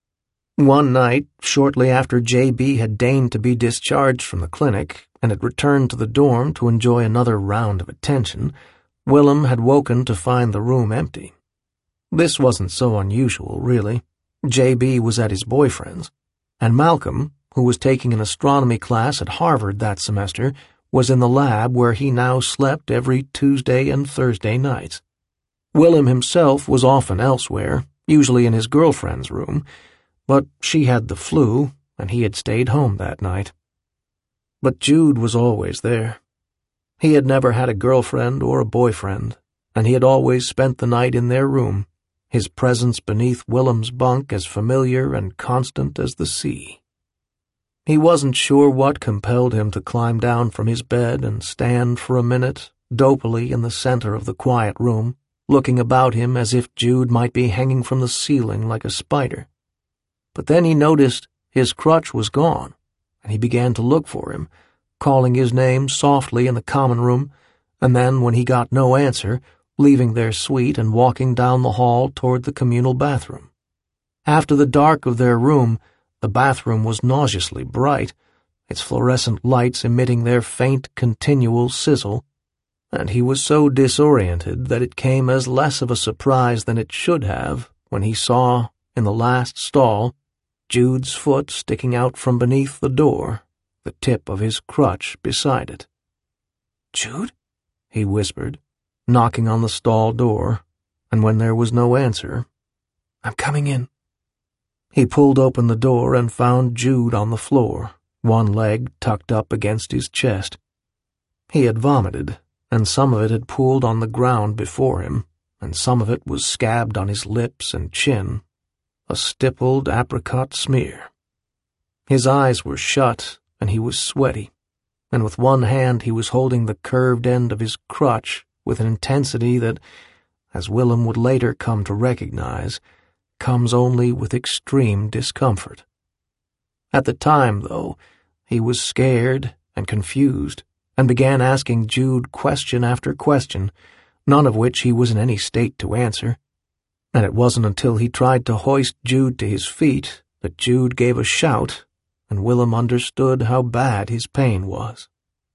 One night, shortly after J.B. had deigned to be discharged from the clinic and had returned to the dorm to enjoy another round of attention, Willem had woken to find the room empty. This wasn't so unusual, really. J.B. was at his boyfriend's, and Malcolm, who was taking an astronomy class at Harvard that semester, was in the lab where he now slept every Tuesday and Thursday nights. Willem himself was often elsewhere, usually in his girlfriend's room, but she had the flu, and he had stayed home that night. But Jude was always there. He had never had a girlfriend or a boyfriend, and he had always spent the night in their room, his presence beneath Willem's bunk as familiar and constant as the sea. He wasn't sure what compelled him to climb down from his bed and stand for a minute, dopily in the center of the quiet room, looking about him as if Jude might be hanging from the ceiling like a spider. But then he noticed his crutch was gone, and he began to look for him, calling his name softly in the common room, and then, when he got no answer, leaving their suite and walking down the hall toward the communal bathroom. After the dark of their room, the bathroom was nauseously bright, its fluorescent lights emitting their faint, continual sizzle, and he was so disoriented that it came as less of a surprise than it should have when he saw, in the last stall, Jude's foot sticking out from beneath the door, the tip of his crutch beside it. "Jude?" he whispered, knocking on the stall door, and when there was no answer, "I'm coming in." He pulled open the door and found Jude on the floor, one leg tucked up against his chest. He had vomited, and some of it had pooled on the ground before him, and some of it was scabbed on his lips and chin, a stippled apricot smear. His eyes were shut, and he was sweaty, and with one hand he was holding the curved end of his crutch with an intensity that, as Willem would later come to recognize, comes only with extreme discomfort. At the time, though, he was scared and confused, and began asking Jude question after question, none of which he was in any state to answer, and it wasn't until he tried to hoist Jude to his feet that Jude gave a shout, and Willem understood how bad his pain was.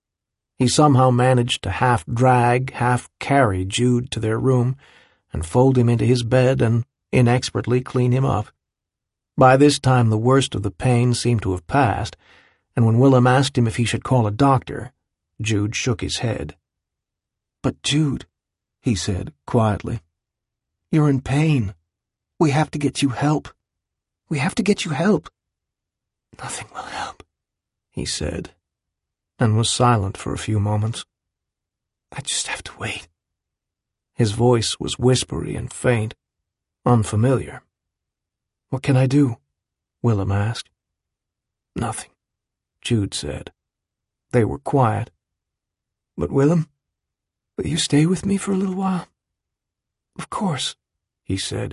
He somehow managed to half-drag, half-carry Jude to their room, and fold him into his bed and inexpertly clean him up. By this time the worst of the pain seemed to have passed, and when Willem asked him if he should call a doctor, Jude shook his head. "But Jude," he said quietly, "you're in pain. We have to get you help. We have to get you help." "Nothing will help," he said. and was silent for a few moments. "I just have to wait." His voice was whispery and faint, unfamiliar. "What can I do?" Willem asked. "Nothing," Jude said. They were quiet. "But Willem, will you stay with me for a little while?" "Of course," he said.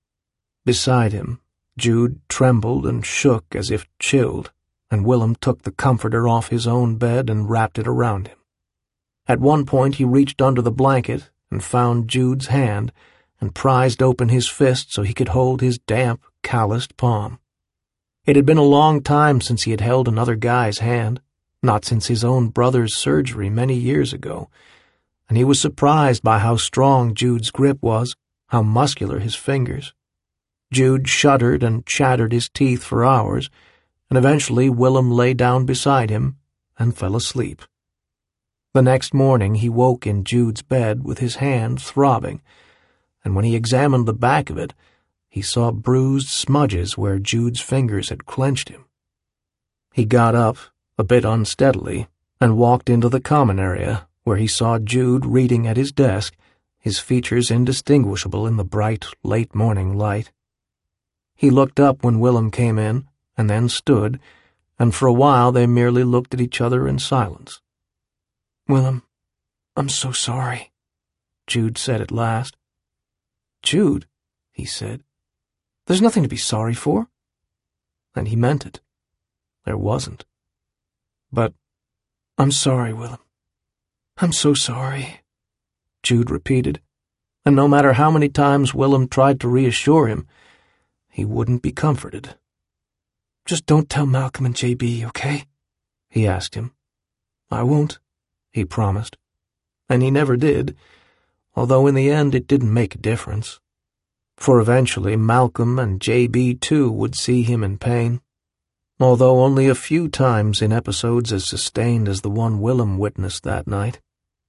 Beside him, Jude trembled and shook as if chilled, and Willem took the comforter off his own bed and wrapped it around him. At one point he reached under the blanket and found Jude's hand and prized open his fist so he could hold his damp, calloused palm. It had been a long time since he had held another guy's hand, not since his own brother's surgery many years ago, and he was surprised by how strong Jude's grip was, how muscular his fingers. Jude shuddered and chattered his teeth for hours, and eventually Willem lay down beside him and fell asleep. The next morning he woke in Jude's bed with his hand throbbing, and when he examined the back of it, he saw bruised smudges where Jude's fingers had clenched him. He got up, a bit unsteadily, and walked into the common area, where he saw Jude reading at his desk, his features indistinguishable in the bright, late-morning light. He looked up when Willem came in, and then stood, and for a while they merely looked at each other in silence. "Willem, I'm so sorry," Jude said at last. "Jude," he said, "there's nothing to be sorry for." And he meant it. There wasn't. "But I'm sorry, Willem. I'm so sorry," Jude repeated, and no matter how many times Willem tried to reassure him, he wouldn't be comforted. "Just don't tell Malcolm and JB, okay?" he asked him. "I won't," he promised. And he never did, although in the end it didn't make a difference. For eventually Malcolm and JB too would see him in pain, although only a few times in episodes as sustained as the one Willem witnessed that night.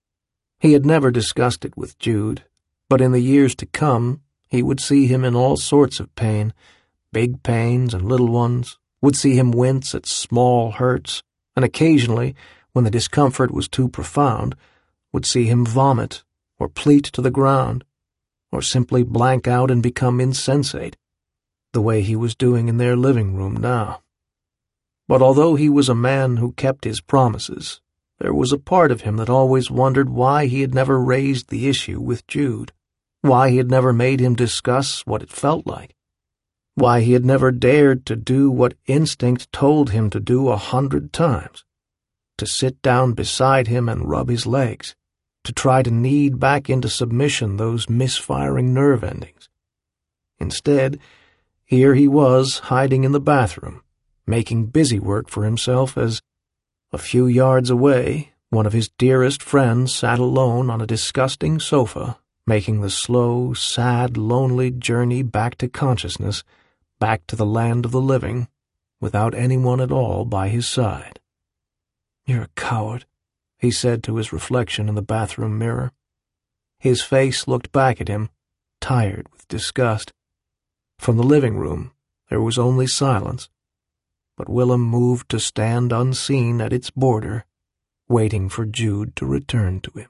He had never discussed it with Jude, but in the years to come he would see him in all sorts of pain, big pains and little ones, would see him wince at small hurts, and occasionally, when the discomfort was too profound, would see him vomit, or pleat to the ground, or simply blank out and become insensate, the way he was doing in their living room now. But although he was a man who kept his promises, there was a part of him that always wondered why he had never raised the issue with Jude, why he had never made him discuss what it felt like, why he had never dared to do what instinct told him to do 100 times, to sit down beside him and rub his legs, to try to knead back into submission those misfiring nerve endings. Instead, here he was hiding in the bathroom, making busy work for himself as, a few yards away, one of his dearest friends sat alone on a disgusting sofa, making the slow, sad, lonely journey back to consciousness, back to the land of the living, without anyone at all by his side. "You're a coward," he said to his reflection in the bathroom mirror. His face looked back at him, tired with disgust. From the living room, there was only silence, but Willem moved to stand unseen at its border, waiting for Jude to return to him.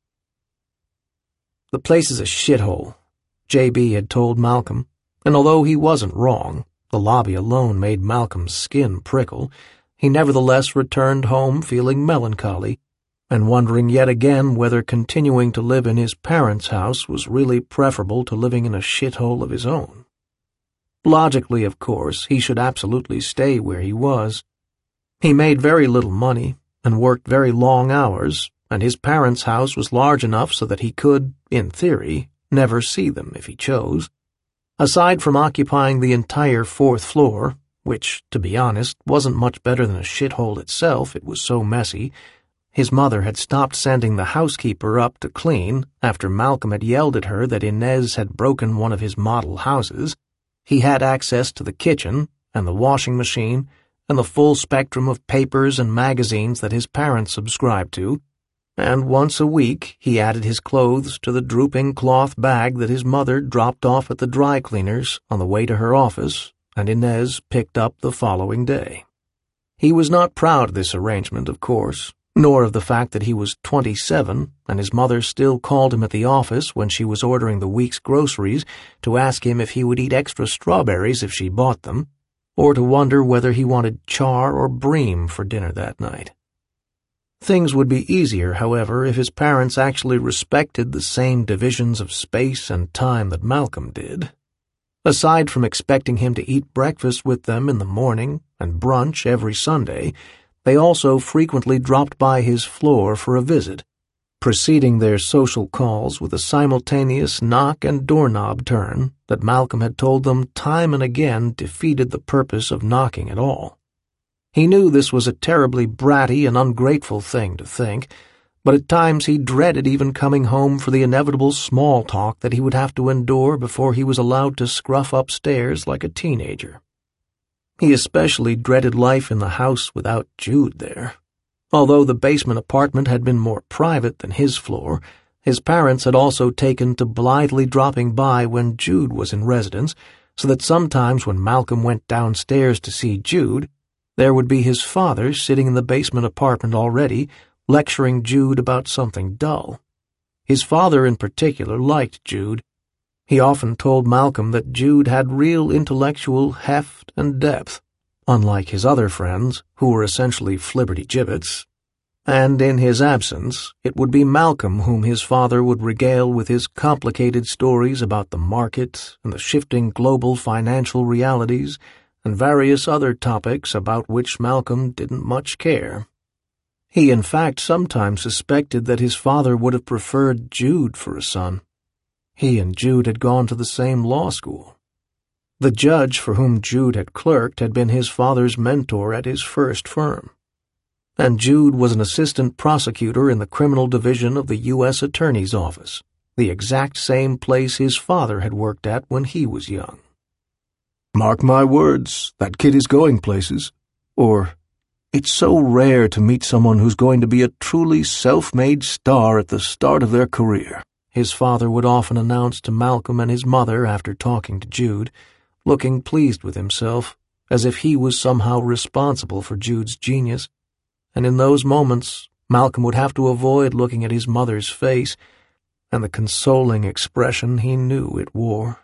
"The place is a shithole," JB had told Malcolm, and although he wasn't wrong, the lobby alone made Malcolm's skin prickle, he nevertheless returned home feeling melancholy, and wondering yet again whether continuing to live in his parents' house was really preferable to living in a shithole of his own. Logically, of course, he should absolutely stay where he was. He made very little money and worked very long hours, and his parents' house was large enough so that he could, in theory, never see them if he chose. Aside from occupying the entire 4th floor, which, to be honest, wasn't much better than a shithole itself, it was so messy, his mother had stopped sending the housekeeper up to clean after Malcolm had yelled at her that Inez had broken one of his model houses. He had access to the kitchen and the washing machine and the full spectrum of papers and magazines that his parents subscribed to, and once a week he added his clothes to the drooping cloth bag that his mother dropped off at the dry cleaners on the way to her office, and Inez picked up the following day. He was not proud of this arrangement, of course, nor of the fact that he was 27 and his mother still called him at the office when she was ordering the week's groceries to ask him if he would eat extra strawberries if she bought them, or to wonder whether he wanted char or bream for dinner that night. Things would be easier, however, if his parents actually respected the same divisions of space and time that Malcolm did. Aside from expecting him to eat breakfast with them in the morning and brunch every Sunday, they also frequently dropped by his floor for a visit, preceding their social calls with a simultaneous knock and doorknob turn that Malcolm had told them time and again defeated the purpose of knocking at all. He knew this was a terribly bratty and ungrateful thing to think, but at times he dreaded even coming home for the inevitable small talk that he would have to endure before he was allowed to scruff upstairs like a teenager. He especially dreaded life in the house without Jude there. Although the basement apartment had been more private than his floor, his parents had also taken to blithely dropping by when Jude was in residence, so that sometimes when Malcolm went downstairs to see Jude, there would be his father sitting in the basement apartment already, lecturing Jude about something dull. His father in particular liked Jude. He often told Malcolm that Jude had real intellectual heft and depth, unlike his other friends, who were essentially flibberty-gibbets. And in his absence, it would be Malcolm whom his father would regale with his complicated stories about the market and the shifting global financial realities and various other topics about which Malcolm didn't much care. He, in fact, sometimes suspected that his father would have preferred Jude for a son. He and Jude had gone to the same law school. The judge for whom Jude had clerked had been his father's mentor at his first firm, and Jude was an assistant prosecutor in the criminal division of the U.S. Attorney's Office, the exact same place his father had worked at when he was young. "Mark my words, that kid is going places," or, "It's so rare to meet someone who's going to be a truly self-made star at the start of their career," his father would often announce to Malcolm and his mother after talking to Jude, looking pleased with himself, as if he was somehow responsible for Jude's genius, and in those moments Malcolm would have to avoid looking at his mother's face and the consoling expression he knew it wore.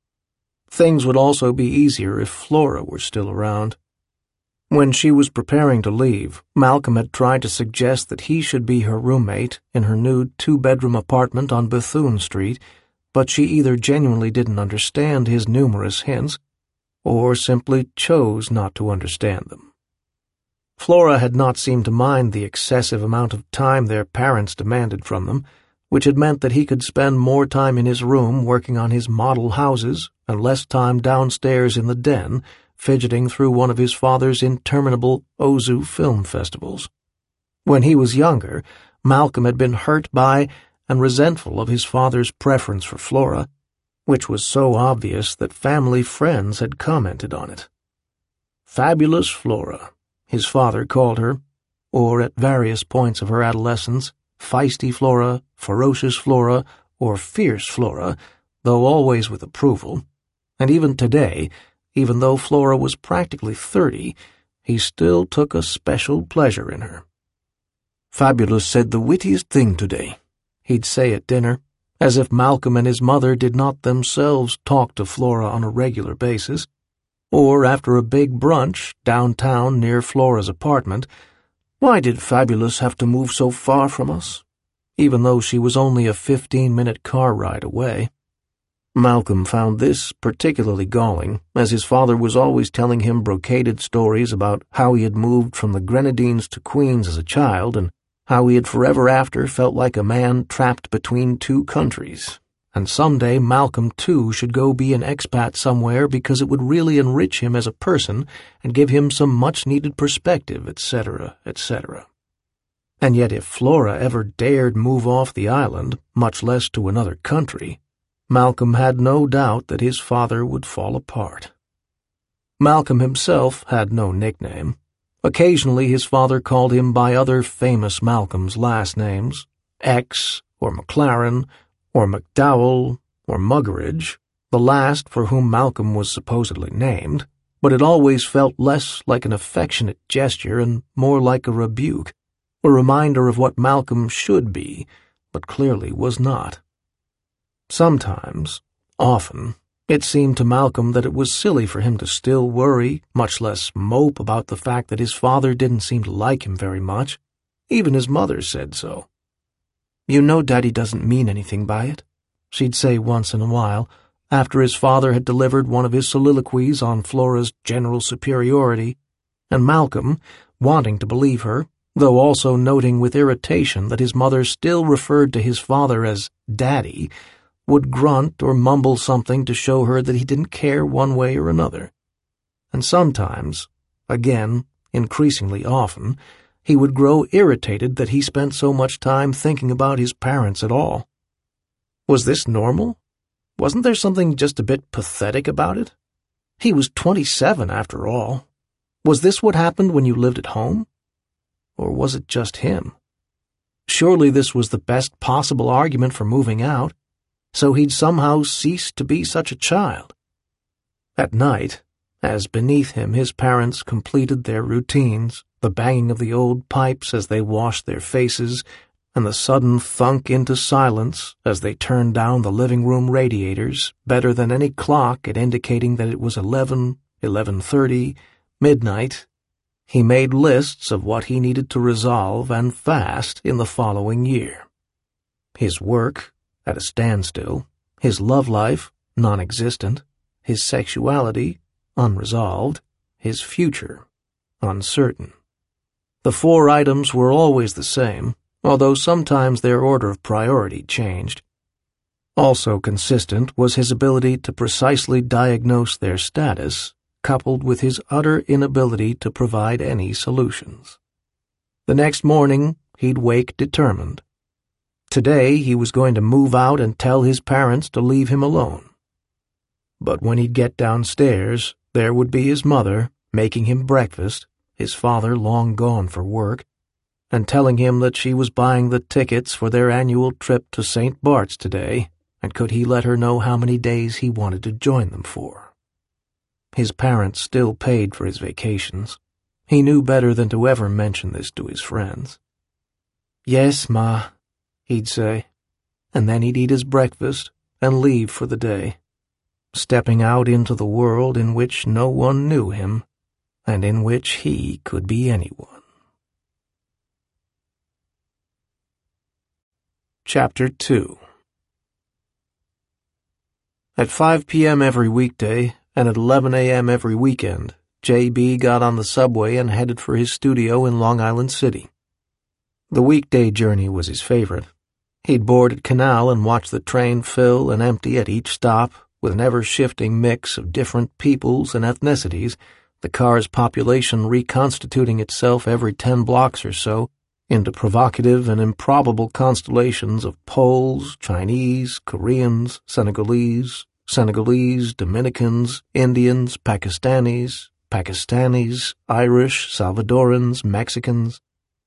Things would also be easier if Flora were still around. When she was preparing to leave, Malcolm had tried to suggest that he should be her roommate in her new two-bedroom apartment on Bethune Street, but she either genuinely didn't understand his numerous hints, or simply chose not to understand them. Flora had not seemed to mind the excessive amount of time their parents demanded from them, which had meant that he could spend more time in his room working on his model houses and less time downstairs in the den, fidgeting through one of his father's interminable Ozu film festivals. When he was younger, Malcolm had been hurt by and resentful of his father's preference for Flora, which was so obvious that family friends had commented on it. "Fabulous Flora," his father called her, or at various points of her adolescence, feisty Flora, ferocious Flora, or fierce Flora, though always with approval. And even today, even though Flora was practically 30, he still took a special pleasure in her. "Fabulous said the wittiest thing today," he'd say at dinner, as if Malcolm and his mother did not themselves talk to Flora on a regular basis, or after a big brunch downtown near Flora's apartment, "Why did Fabulous have to move so far from us?" even though she was only a 15-minute car ride away. Malcolm found this particularly galling, as his father was always telling him brocaded stories about how he had moved from the Grenadines to Queens as a child and how he had forever after felt like a man trapped between two countries. And someday Malcolm, too, should go be an expat somewhere because it would really enrich him as a person and give him some much-needed perspective, etc., etc. And yet if Flora ever dared move off the island, much less to another country, Malcolm had no doubt that his father would fall apart. Malcolm himself had no nickname. Occasionally his father called him by other famous Malcolm's last names, X, or McLaren, or McDowell, or Muggeridge, the last for whom Malcolm was supposedly named, but it always felt less like an affectionate gesture and more like a rebuke, a reminder of what Malcolm should be, but clearly was not. Sometimes, often, it seemed to Malcolm that it was silly for him to still worry, much less mope about the fact that his father didn't seem to like him very much. Even his mother said so. "You know Daddy doesn't mean anything by it," she'd say once in a while, after his father had delivered one of his soliloquies on Flora's general superiority, and Malcolm, wanting to believe her, though also noting with irritation that his mother still referred to his father as Daddy, would grunt or mumble something to show her that he didn't care one way or another. And sometimes, again, increasingly often, he would grow irritated that he spent so much time thinking about his parents at all. Was this normal? Wasn't there something just a bit pathetic about it? He was 27 after all. Was this what happened when you lived at home? Or was it just him? Surely this was the best possible argument for moving out, so he'd somehow ceased to be such a child. At night, as beneath him his parents completed their routines, the banging of the old pipes as they washed their faces, and the sudden thunk into silence as they turned down the living room radiators better than any clock at indicating that it was 11, 11:30, midnight, he made lists of what he needed to resolve and fast in the following year. His work, at a standstill, his love life, non-existent, his sexuality, unresolved, his future, uncertain. The 4 items were always the same, although sometimes their order of priority changed. Also consistent was his ability to precisely diagnose their status, coupled with his utter inability to provide any solutions. The next morning, he'd wake determined. Today he was going to move out and tell his parents to leave him alone. But when he'd get downstairs, there would be his mother, making him breakfast, his father long gone for work, and telling him that she was buying the tickets for their annual trip to St. Bart's today, and could he let her know how many days he wanted to join them for. His parents still paid for his vacations. He knew better than to ever mention this to his friends. "Yes, Ma," he'd say, and then he'd eat his breakfast and leave for the day, stepping out into the world in which no one knew him, and in which he could be anyone. Chapter 2. At 5 p.m. every weekday, and at 11 a.m. every weekend, J.B. got on the subway and headed for his studio in Long Island City. The weekday journey was his favorite. He'd board at Canal and watch the train fill and empty at each stop, with an ever-shifting mix of different peoples and ethnicities, the car's population reconstituting itself every 10 blocks or so into provocative and improbable constellations of Poles, Chinese, Koreans, Senegalese, Dominicans, Indians, Pakistanis, Irish, Salvadorans, Mexicans,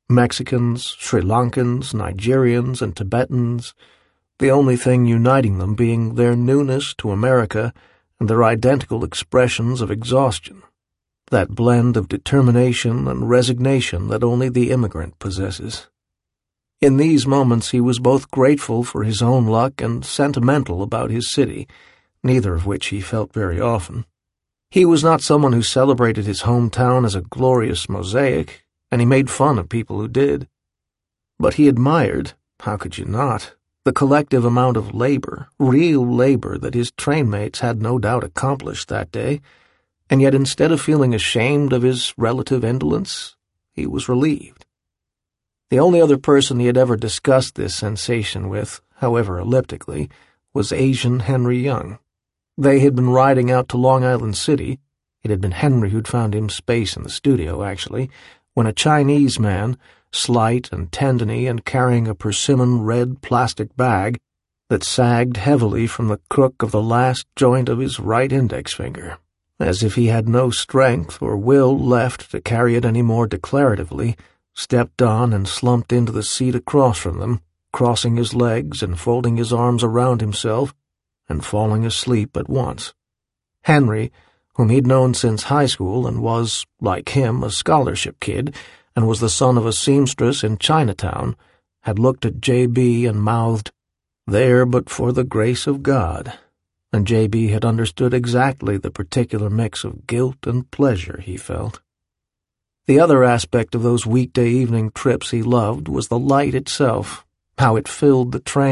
Sri Lankans, Nigerians, and Tibetans, the only thing uniting them being their newness to America and their identical expressions of exhaustion, that blend of determination and resignation that only the immigrant possesses. In these moments he was both grateful for his own luck and sentimental about his city, neither of which he felt very often. He was not someone who celebrated his hometown as a glorious mosaic, and he made fun of people who did. But he admired, how could you not, the collective amount of labor, real labor, that his trainmates had no doubt accomplished that day, and yet instead of feeling ashamed of his relative indolence, he was relieved. The only other person he had ever discussed this sensation with, however elliptically, was Asian Henry Young. They had been riding out to Long Island City. It had been Henry who'd found him space in the studio, actually, when a Chinese man, slight and tendony and carrying a persimmon red plastic bag that sagged heavily from the crook of the last joint of his right index finger, as if he had no strength or will left to carry it any more declaratively, stepped on and slumped into the seat across from them, crossing his legs and folding his arms around himself, and falling asleep at once. Henry, whom he'd known since high school and was, like him, a scholarship kid, and was the son of a seamstress in Chinatown, had looked at J.B. and mouthed, "There but for the grace of God," and J.B. had understood exactly the particular mix of guilt and pleasure he felt. The other aspect of those weekday evening trips he loved was the light itself, how it filled the train